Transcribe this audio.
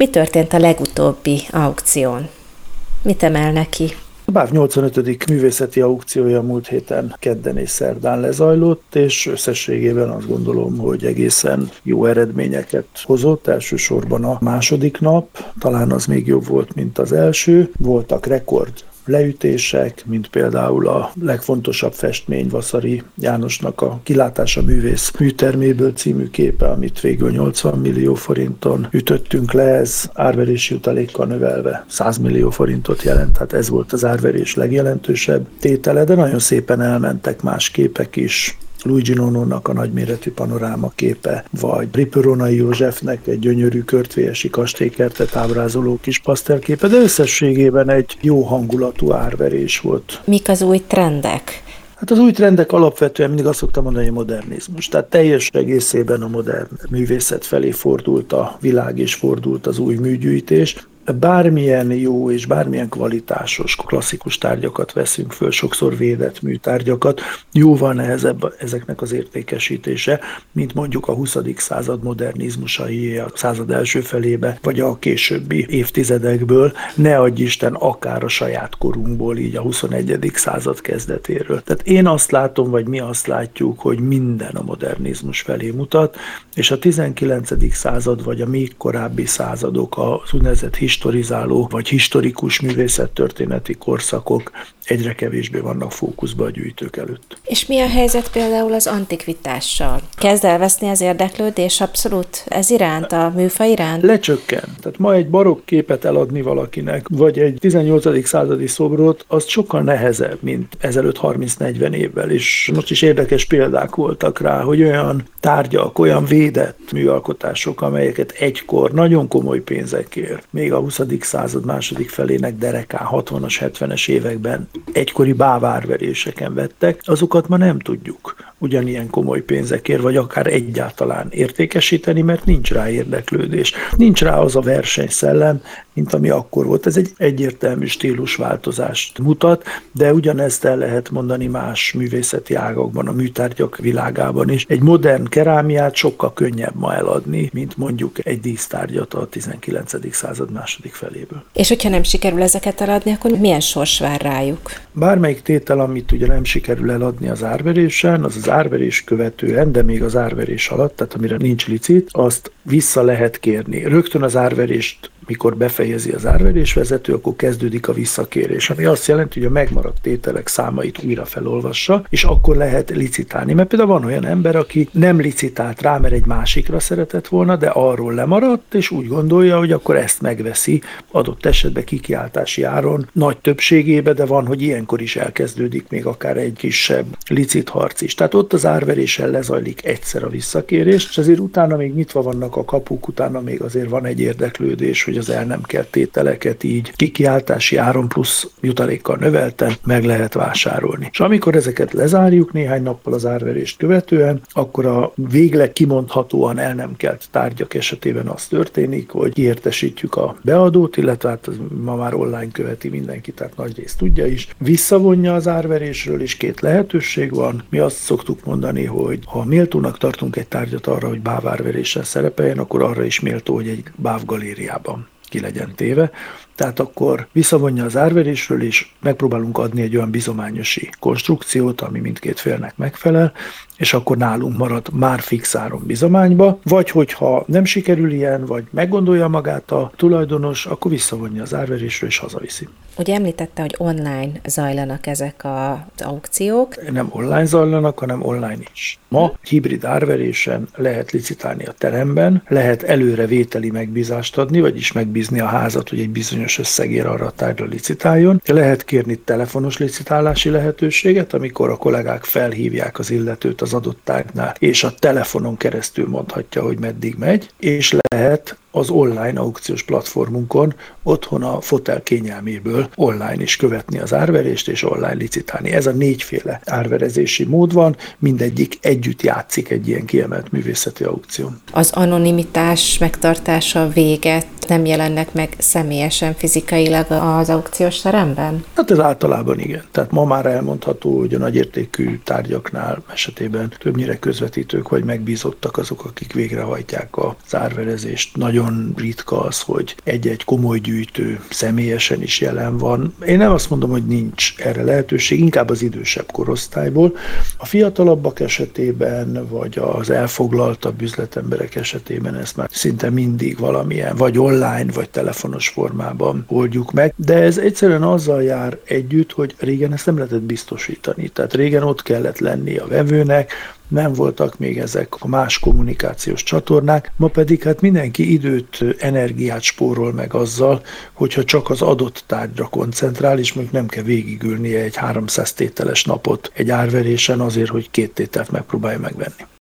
Mi történt a legutóbbi aukción? Mit emel ki? A BÁV 85. művészeti aukciója múlt héten kedden és szerdán lezajlott, és összességében azt gondolom, hogy egészen jó eredményeket hozott. Elsősorban a második nap, talán az még jobb volt, mint az első. Voltak rekord leütések, mint például a legfontosabb festmény Vaszary Jánosnak a Kilátás a művész műterméből című képe, amit végül 80 millió forinton ütöttünk le, ez árverési jutalékkal növelve 100 millió forintot jelent, tehát ez volt az árverés legjelentősebb tétele, de nagyon szépen elmentek más képek is. Luigi Nonónak a nagyméretű panoráma képe, vagy Ripuronai Józsefnek egy gyönyörű körtvélyesi kastélykertet ábrázoló kis pasztelképe, de összességében egy jó hangulatú árverés volt. Mik az új trendek? Hát az új trendek alapvetően mindig azt szoktam mondani, hogy modernizmus. Tehát teljes egészében a modern művészet felé fordult a világ, és fordult az új műgyűjtés. Bármilyen jó és bármilyen kvalitásos klasszikus tárgyakat veszünk föl, sokszor védett műtárgyakat, jóval nehezebb ezeknek az értékesítése, mint mondjuk a 20. század modernizmusai a század első felébe, vagy a későbbi évtizedekből, ne adj Isten, akár a saját korunkból, így a 21. század kezdetéről. Tehát én azt látom, vagy mi azt látjuk, hogy minden a modernizmus felé mutat, és a 19. század, vagy a még korábbi századok, az úgynevezett historizáló vagy historikus művészettörténeti korszakok egyre kevésbé vannak fókuszban a gyűjtők előtt. És mi a helyzet például az antikvitással? Kezd elveszni az érdeklődés abszolút ez iránt, a műfaj iránt? Lecsökken. Tehát ma egy barokk képet eladni valakinek, vagy egy 18. századi szobrot, az sokkal nehezebb, mint ezelőtt 30-40 évvel. És most is érdekes példák voltak rá, hogy olyan tárgyak, olyan védett műalkotások, amelyeket egykor nagyon komoly pénzekért, még a 20. század második felének derekán 60-as, 70-es években egykori bávárveréseken vettek, azokat ma nem tudjuk ugyanilyen komoly pénzekért, vagy akár egyáltalán értékesíteni, mert nincs rá érdeklődés. Nincs rá az a versenyszellem, mint ami akkor volt. Ez egy egyértelmű stílusváltozást mutat, de ugyanezt el lehet mondani más művészeti ágakban, a műtárgyak világában is. Egy modern kerámiát sokkal könnyebb ma eladni, mint mondjuk egy dísztárgyat a 19. század második feléből. És hogyha nem sikerül ezeket eladni, akkor milyen sors vár rájuk? Bármelyik tétel, amit ugye nem sikerül eladni az árverésen, az árverés követően, de még az árverés alatt, tehát amire nincs licit, azt vissza lehet kérni. Rögtön az árverést, mikor befejezi az árverésvezető, akkor kezdődik a visszakérés, ami azt jelenti, hogy a megmaradt tételek számait újra felolvassa, és akkor lehet licitálni. Mert például van olyan ember, aki nem licitált rá, mert egy másikra szeretett volna, de arról lemaradt, és úgy gondolja, hogy akkor ezt megveszi adott esetben kikiáltási áron nagy többségébe, de van, hogy ilyenkor is elkezdődik még akár egy kisebb licitharc is. Tehát ott az árverésen lezajlik egyszer a visszakérés, és azért utána még nyitva vannak a kapuk, utána még azért van egy érdeklődés, hogy az el nem kelt tételeket így kikiáltási áron plusz jutalékkal növelten meg lehet vásárolni. És amikor ezeket lezárjuk néhány nappal az árverést követően, akkor a végleg kimondhatóan el nem kelt tárgyak esetében az történik, hogy kiértesítjük a beadót, illetve hát ma már online követi mindenki, tehát nagyrészt tudja is, visszavonja az árverésről, és két lehetőség van. Mi azt szoktuk mondani, hogy ha méltónak tartunk egy tárgyat arra, hogy bávárverésen szerepeljen, akkor arra is méltó, hogy egy bávgalériában ki legyen téve. Tehát akkor visszavonja az árverésről, és megpróbálunk adni egy olyan bizományosi konstrukciót, ami mindkét félnek megfelel, és akkor nálunk marad már fix áron bizományba, vagy hogyha nem sikerül ilyen, vagy meggondolja magát a tulajdonos, akkor visszavonja az árverésről, és hazaviszi. Ugye említette, hogy online zajlanak ezek az aukciók? Nem online zajlanak, hanem online is. Ma hibrid árverésen lehet licitálni a teremben, lehet előre vételi megbízást adni, vagyis megbízni a házat, hogy egy bizonyos összegér arra a tárgyra licitáljon. Lehet kérni telefonos licitálási lehetőséget, amikor a kollégák felhívják az illetőt az adott tárgynál, és a telefonon keresztül mondhatja, hogy meddig megy, és lehet az online aukciós platformunkon otthon a fotel kényelméből online is követni az árverést és online licitálni. Ez a négyféle árverezési mód van, mindegyik együtt játszik egy ilyen kiemelt művészeti aukción. Az anonimitás megtartása véget nem jelennek meg személyesen, fizikailag az aukciós teremben? Hát ez általában igen. Tehát ma már elmondható, hogy a nagyértékű tárgyaknál esetében többnyire közvetítők vagy megbízottak azok, akik végrehajtják az árverezést. Nagyon nagyon ritka az, hogy egy-egy komoly gyűjtő személyesen is jelen van. Én nem azt mondom, hogy nincs erre lehetőség, inkább az idősebb korosztályból. A fiatalabbak esetében, vagy az elfoglaltabb üzletemberek esetében ezt már szinte mindig valamilyen, vagy online, vagy telefonos formában oldjuk meg, de ez egyszerűen azzal jár együtt, hogy régen ezt nem lehetett biztosítani. Tehát régen ott kellett lenni a vevőnek, nem voltak még ezek a más kommunikációs csatornák, ma pedig hát mindenki időt, energiát spórol meg azzal, hogyha csak az adott tárgyra koncentrál, és mondjuk nem kell végigülnie egy 300 tételes napot egy árverésen azért, hogy 2 tételt megpróbálja megvenni.